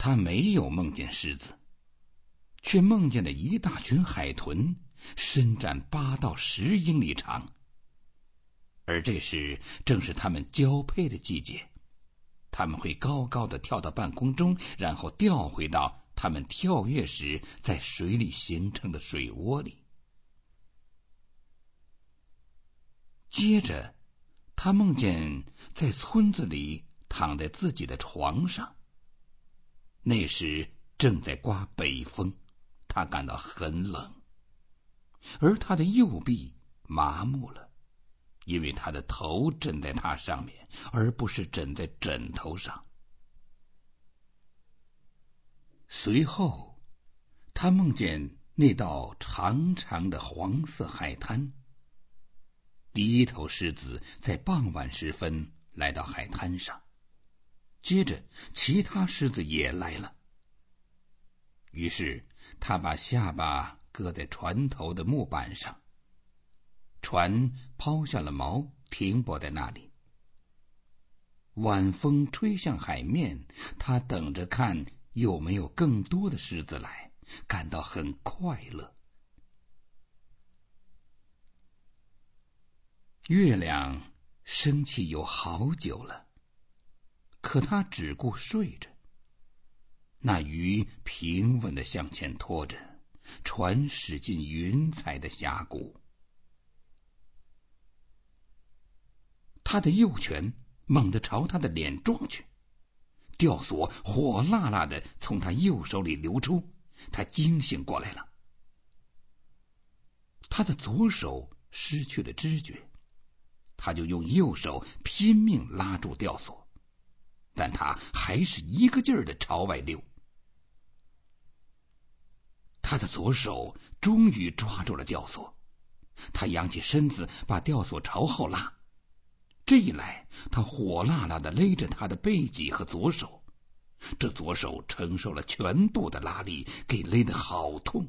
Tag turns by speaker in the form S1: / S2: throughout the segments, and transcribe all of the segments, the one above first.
S1: 他没有梦见狮子，却梦见了一大群海豚，伸展8到10英里长。而这时正是它们交配的季节，它们会高高的跳到半空中，然后掉回到它们跳跃时在水里形成的水窝里。接着他梦见在村子里躺在自己的床上，那时正在刮北风，他感到很冷，而他的右臂麻木了，因为他的头枕在它上面，而不是枕在枕头上。随后他梦见那道长长的黄色海滩，第一头狮子在傍晚时分来到海滩上，接着其他狮子也来了。于是他把下巴搁在船头的木板上，船抛下了锚，停泊在那里。晚风吹向海面，他等着看有没有更多的狮子来，感到很快乐。月亮升起有好久了，可他只顾睡着。那鱼平稳地向前拖着，船驶进云彩的峡谷。他的右拳猛地朝他的脸撞去，吊索火辣辣的从他右手里流出，他惊醒过来了。他的左手失去了知觉，他就用右手拼命拉住吊索，但他还是一个劲儿的朝外溜。他的左手终于抓住了吊索，他扬起身子把吊索朝后拉，这一来他火辣辣的勒着他的背脊和左手，这左手承受了全部的拉力，给勒得好痛。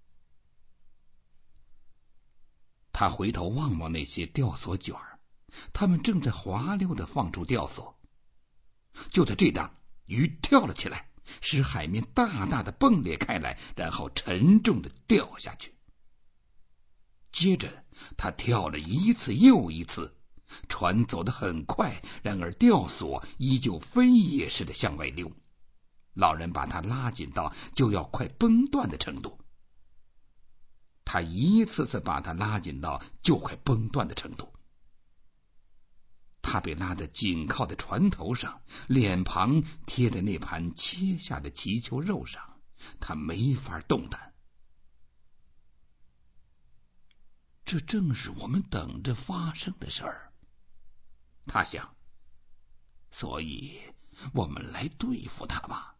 S1: 他回头望望那些吊索卷儿，他们正在滑溜的放出吊索。就在这当，鱼跳了起来，使海面大大的崩裂开来，然后沉重的掉下去。接着他跳了一次又一次，船走得很快，然而吊索依旧飞也似的向外溜。老人把他拉紧到就要快崩断的程度，他一次次把他拉紧到就快崩断的程度。他被拉得紧靠在船头上，脸庞贴在那盘切下的鳍球肉上，他没法动弹。这正是我们等着发生的事儿，他想，所以我们来对付他吧，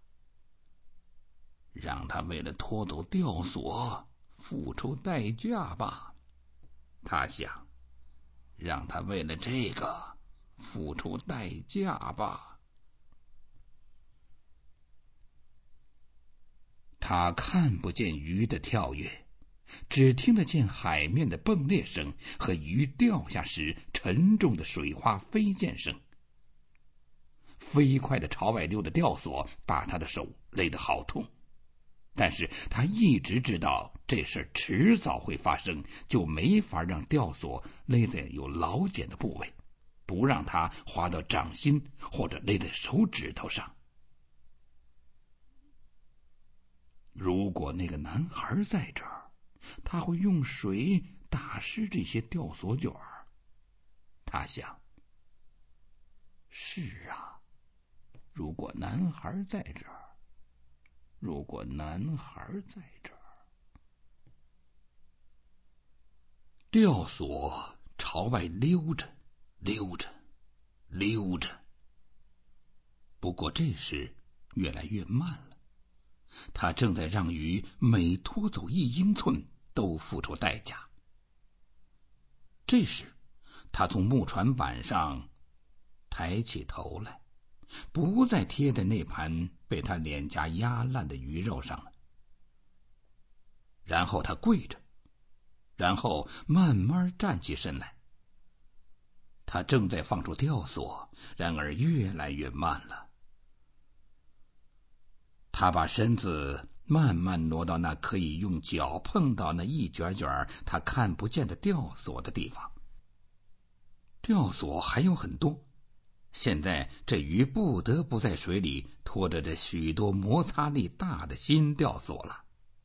S1: 让他为了拖走吊索付出代价吧，他想，让他为了这个付出代价吧。他看不见鱼的跳跃，只听得见海面的崩裂声和鱼掉下时沉重的水花飞溅声。飞快的朝外溜的吊索把他的手勒得好痛，但是他一直知道这事迟早会发生，就没法让吊索勒在有老茧的部位，不让它滑到掌心或者勒在手指头上。如果那个男孩在这儿，他会用水打湿这些吊索卷儿，他想。是啊，如果男孩在这儿，如果男孩在这儿。吊索朝外溜着溜着溜着，不过这时越来越慢了，他正在让鱼每拖走1英寸都付出代价。这时他从木船板上抬起头来，不再贴在那盘被他脸颊压烂的鱼肉上了。然后他跪着，然后慢慢站起身来。他正在放出吊索，然而越来越慢了。 他把身子慢慢挪到那可以用脚碰到那一卷卷他看不见的吊索的地方。吊索还有很多，现在这鱼不得不在水里拖着这许多摩擦力大的新吊索了。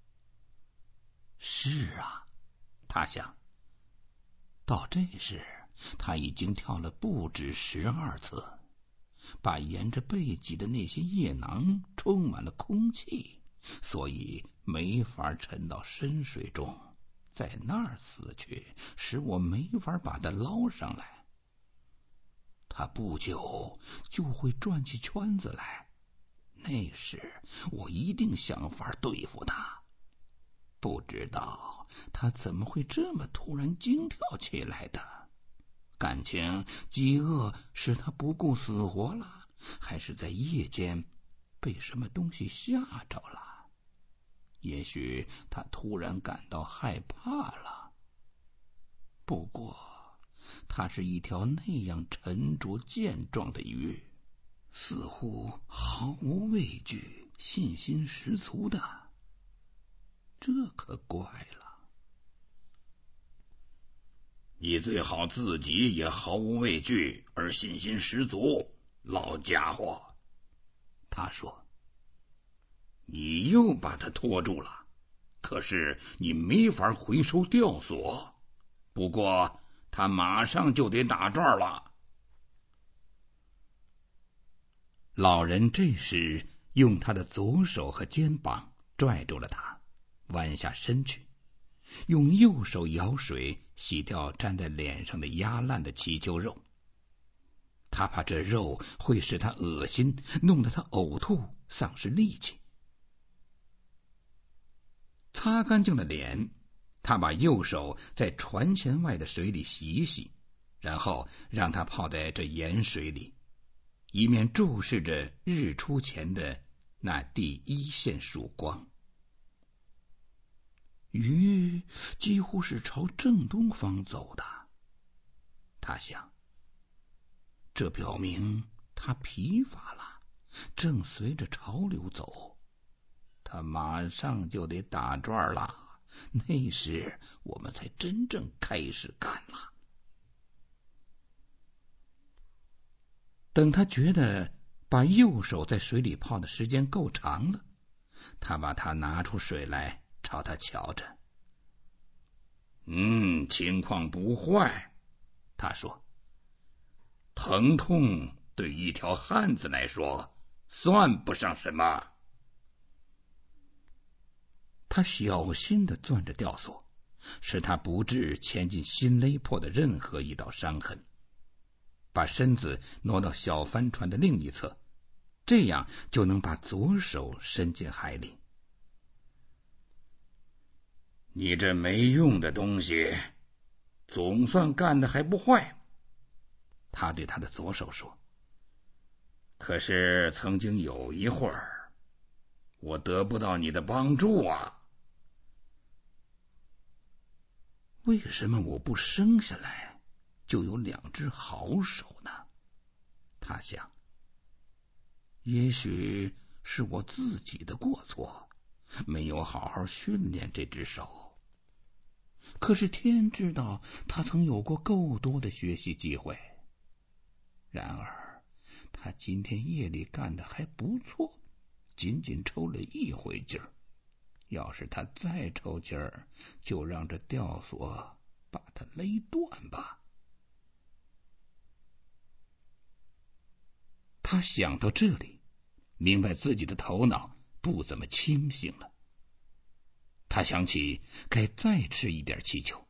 S1: 是啊，他想，到这时他已经跳了不止12次，把沿着背脊的那些叶囊充满了空气，所以没法沉到深水中，在那儿死去，使我没法把它捞上来。他不久就会转起圈子来，那时我一定想法对付他。不知道他怎么会这么突然惊跳起来的？感情饥饿使他不顾死活了，还是在夜间被什么东西吓着了？也许他突然感到害怕了。不过它是一条那样沉着健壮的鱼，似乎毫无畏惧，信心十足的。这可怪了。你最好自己也毫无畏惧而信心十足，老家伙，他说。你又把他拖住了，可是你没法回收吊索。不过他马上就得打转了。老人这时用他的左手和肩膀拽住了他，弯下身去，用右手舀水洗掉沾在脸上的压烂的鳍鳅肉。他怕这肉会使他恶心，弄得他呕吐，丧失力气。擦干净了脸，他把右手在船舷外的水里洗一洗，然后让它泡在这盐水里，一面注视着日出前的那第一线曙光。鱼几乎是朝正东方走的，他想，这表明他疲乏了，正随着潮流走。他马上就得打转了，那时我们才真正开始干了。等他觉得把右手在水里泡的时间够长了，他把它拿出水来，朝他瞧着。情况不坏，他说。疼痛对一条汉子来说算不上什么。他小心地攥着吊索，使他不致牵进新勒破的任何一道伤痕，把身子挪到小帆船的另一侧，这样就能把左手伸进海里。你这没用的东西，总算干得还不坏，他对他的左手说。可是曾经有一会儿，我得不到你的帮助啊。为什么我不生下来就有2只好手呢？他想，也许是我自己的过错，没有好好训练这只手。可是天知道，他曾有过够多的学习机会。然而他今天夜里干得还不错，仅仅抽了1回劲儿。要是他再抽筋儿，就让这吊索把他勒断吧。他想到这里，明白自己的头脑不怎么清醒了。他想起该再吃一点气球。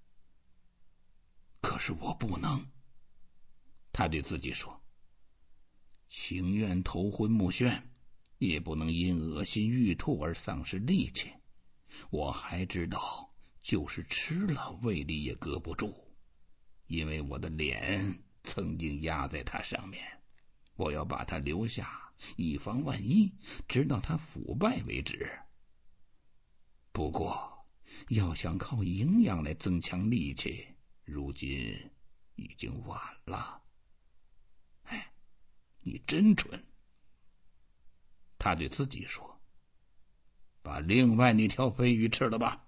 S1: 可是我不能，他对自己说，情愿头昏目眩，也不能因恶心欲吐而丧失力气。我还知道，就是吃了胃里也搁不住，因为我的脸曾经压在它上面。我要把它留下，以防万一，直到它腐败为止。不过要想靠营养来增强力气，如今已经晚了。你真蠢。 他对自己说：“把另外那条飞鱼吃了吧。”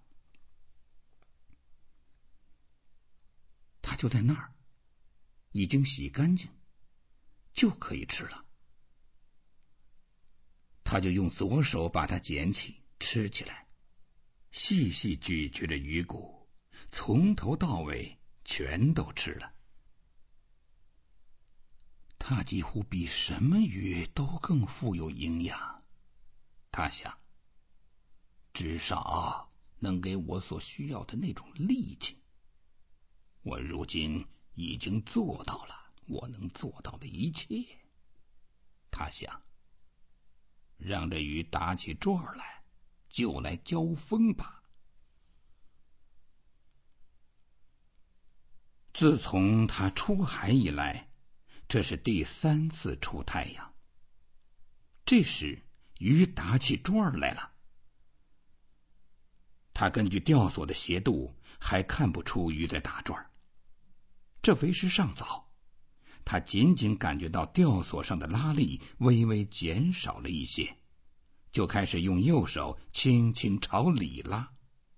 S1: 他就在那儿，已经洗干净，就可以吃了。他就用左手把它捡起，吃起来，细细咀嚼着鱼骨，从头到尾全都吃了。它几乎比什么鱼都更富有营养，他想，至少能给我所需要的那种力气。我如今已经做到了我能做到的一切，他想，让这鱼打起转来，就来交锋吧。自从他出海以来，这是第3次出太阳。这时鱼打起转来了，他根据吊索的斜度还看不出鱼在打转，这为时尚早。他仅仅感觉到吊索上的拉力微微减少了一些，就开始用右手轻轻朝里拉。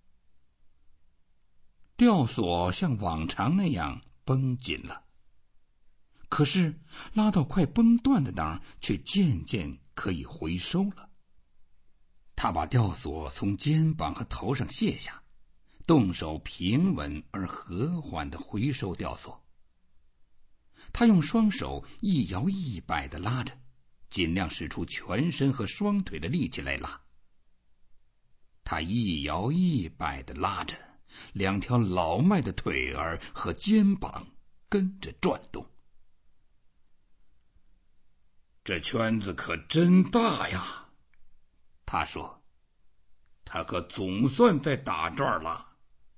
S1: 吊索像往常那样绷紧了，可是拉到快崩断的当，却渐渐可以回收了。他把吊索从肩膀和头上卸下，动手平稳而和缓地回收吊索。他用双手一摇一摆地拉着，尽量使出全身和双腿的力气来拉。他一摇一摆地拉着，两条老迈的腿儿和肩膀跟着转动。这圈子可真大呀，他说，他可总算在打转了。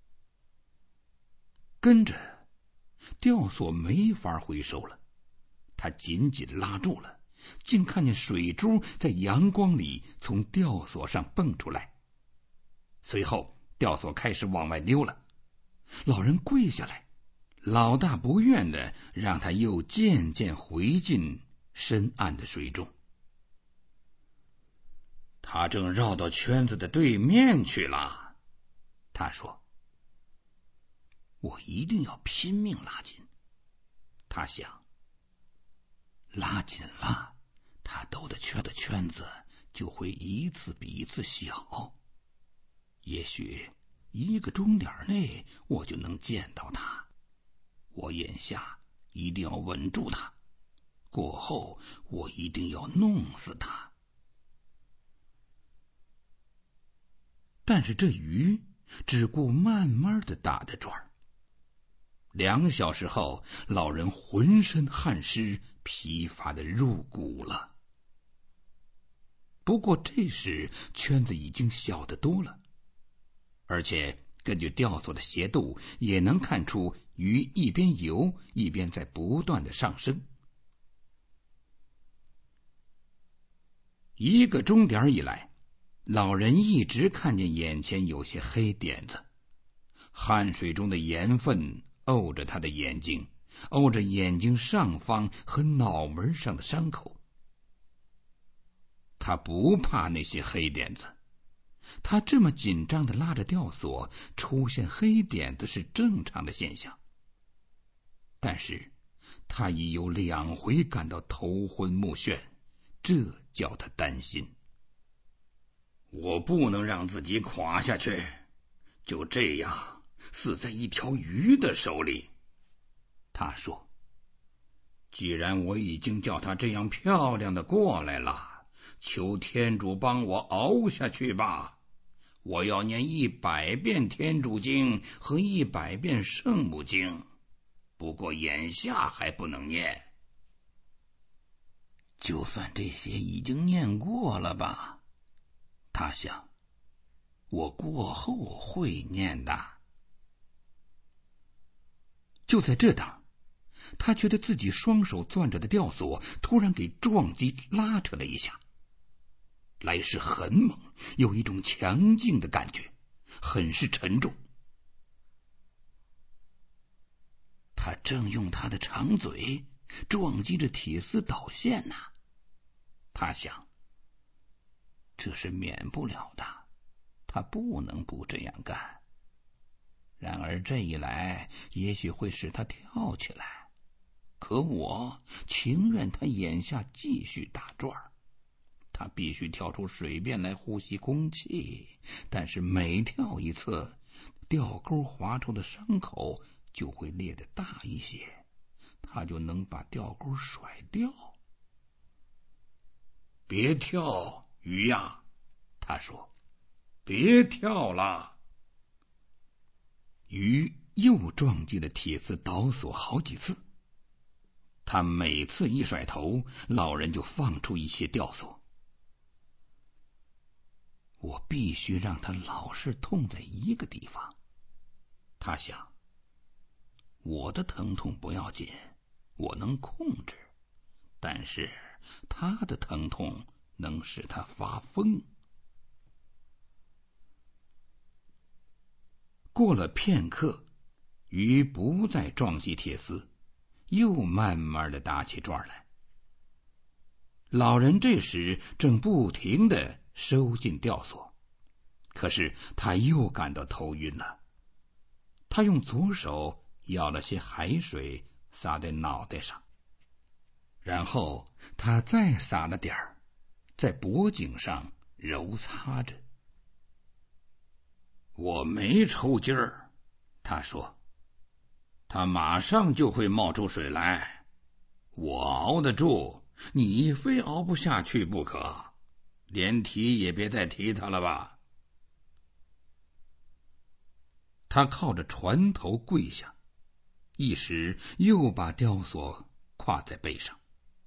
S1: 跟着吊索没法回收了，他紧紧拉住了，竟看见水珠在阳光里从吊索上蹦出来。随后吊索开始往外溜了，老人跪下来，老大不愿的让他又渐渐回进深暗的水中。他正绕到圈子的对面去了，他说，我一定要拼命拉紧。他想，拉紧了，他兜的圈子就会一次比一次小。也许1个钟点内我就能见到他。我眼下一定要稳住他，过后我一定要弄死他。但是这鱼只顾慢慢的打着转。2个小时后，老人浑身汗湿，疲乏的入骨了。不过这时圈子已经小得多了，而且根据吊索的斜度，也能看出鱼一边游一边在不断的上升。1个钟点以来，老人一直看见眼前有些黑点子，汗水中的盐分沤着他的眼睛，沤着眼睛上方和脑门上的伤口。他不怕那些黑点子，他这么紧张地拉着吊索，出现黑点子是正常的现象。但是他已有2回感到头昏目眩，这叫他担心。我不能让自己垮下去，就这样死在一条鱼的手里。他说，既然我已经叫他这样漂亮的过来了，求天主帮我熬下去吧。我要念100遍天主经和100遍圣母经，不过眼下还不能念。就算这些已经念过了吧，他想，我过后会念的。就在这当，他觉得自己双手攥着的吊索突然给撞击拉扯了一下，来势很猛，有一种强劲的感觉，很是沉重。他正用他的长嘴撞击着铁丝导线呢，他想， 这是免不了的，他不能不这样干。然而这一来，也许会使他跳起来，可我情愿他眼下继续打转。他必须跳出水面来呼吸空气，但是每跳一次，钓钩划出的伤口就会裂得大一些，他就能把钓钩甩掉。别跳，鱼呀，他说，别跳了。鱼又撞击了铁丝导索好几次，他每次一甩头，老人就放出一些吊索。我必须让他老是痛在一个地方，他想，我的疼痛不要紧，我能控制，但是他的疼痛能使他发疯。过了片刻，鱼不再撞击铁丝，又慢慢的打起转来。老人这时正不停的收进吊索，可是他又感到头晕了。他用左手舀了些海水洒在脑袋上，然后他再洒了点儿，在脖颈上揉擦着。我没抽筋儿，他说，他马上就会冒出水来，我熬得住，你非熬不下去不可，连提也别再提他了吧。他靠着船头跪下，一时又把吊索挎在背上。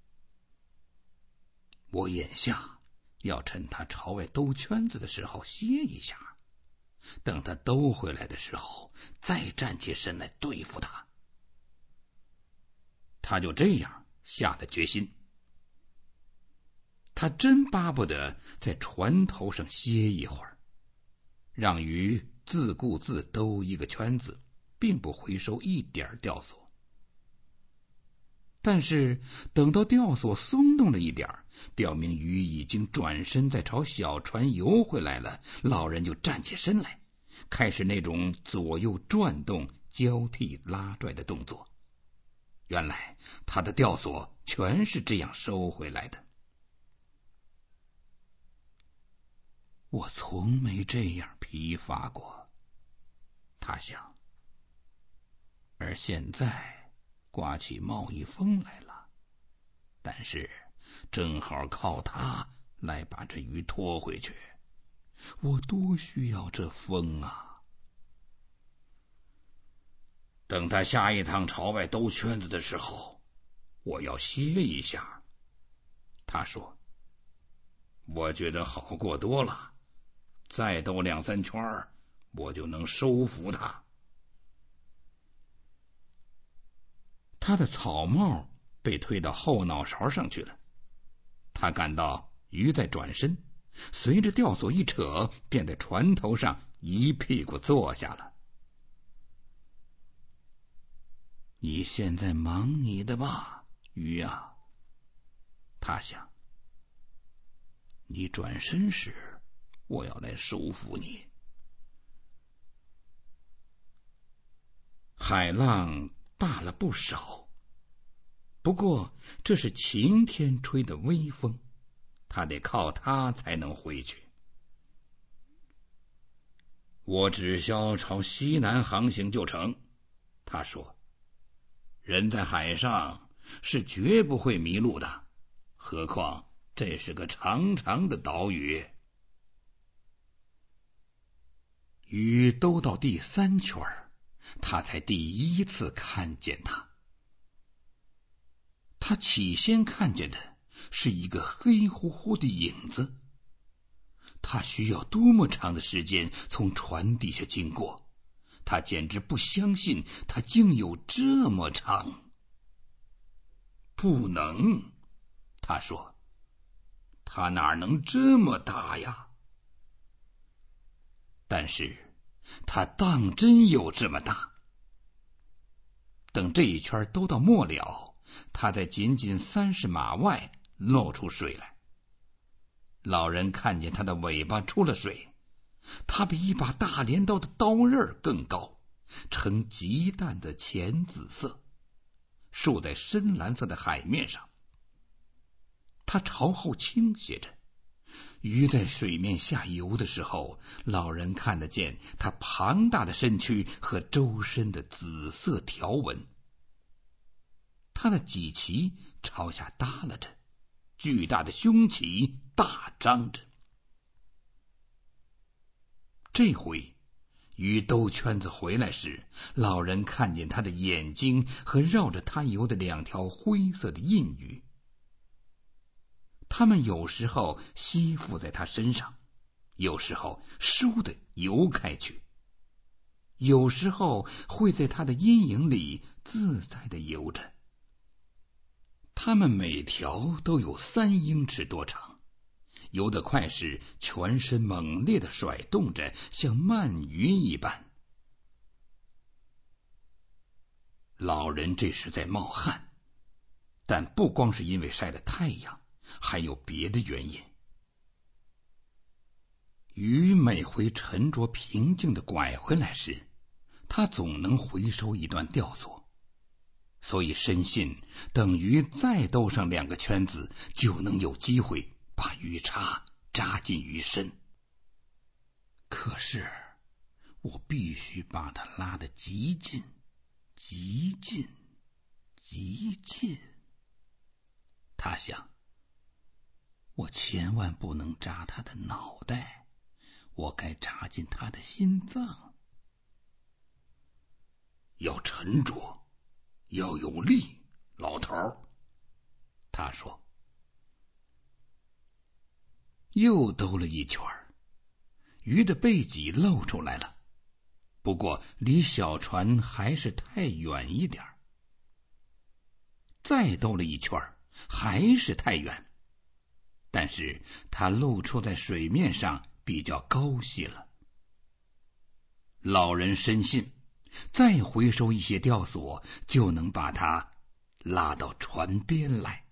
S1: 我眼下要趁他朝外兜圈子的时候歇一下，等他兜回来的时候再站起身来对付他。他就这样下了决心。他真巴不得在船头上歇一会儿，让鱼自顾自兜一个圈子，并不回收一点吊索。但是等到吊索松动了一点，表明鱼已经转身在朝小船游回来了，老人就站起身来，开始那种左右转动、交替拉拽的动作。原来他的吊索全是这样收回来的。我从没这样疲乏过，他想。而现在刮起贸易风来了，但是正好靠他来把这鱼拖回去，我多需要这风啊！等他下一趟朝外兜圈子的时候，我要歇一下。他说，我觉得好过多了，再兜2、3圈，我就能收服他。他的草帽被推到后脑勺上去了，他感到鱼在转身，随着吊索一扯，便在船头上一屁股坐下了。你现在忙你的吧，鱼啊，他想。你转身时，我要来收服你。海浪大了不少，不过这是晴天吹的微风，他得靠它才能回去。我只需朝西南航行就成，他说。人在海上是绝不会迷路的，何况这是个长长的岛屿。鱼兜到第3圈，他才第一次看见他。他起先看见的是一个黑乎乎的影子，他需要多么长的时间从船底下经过，他简直不相信他竟有这么长。不能，他说，他哪能这么大呀？但是他当真有这么大。等这一圈都到末了，他在仅30码外露出水来。 老人看见他的尾巴出了水，它比一把大镰刀的刀刃更高，呈极淡的浅紫色，竖在深蓝色的海面上。它朝后倾斜着，鱼在水面下游的时候，老人看得见它庞大的身躯和周身的紫色条纹。它的脊鳍朝下耷拉着，巨大的胸鳍大张着。这回鱼兜圈子回来时，老人看见它的眼睛和绕着它游的2条灰色的印鱼。它们有时候吸附在它身上，有时候倏地游开去，有时候会在它的阴影里自在地游着。它们每条都有3英尺多长，游得快时全身猛烈地甩动着，像鳗鱼一般。老人这时在冒汗，但不光是因为晒了太阳，还有别的原因。鱼每回沉着平静地拐回来时，他总能回收一段吊索，所以深信等鱼再兜上2个圈子，就能有机会把鱼叉扎进鱼身。可是我必须把它拉得极近，极近，极近。他想，我千万不能扎他的脑袋，我该扎进他的心脏。要沉着，要有力，老头儿，他说。又兜了一圈，鱼的背脊露出来了，不过离小船还是太远一点。再兜了一圈，还是太远，但是它露出在水面上比较高些了。老人深信，再回收一些吊索，就能把它拉到船边来。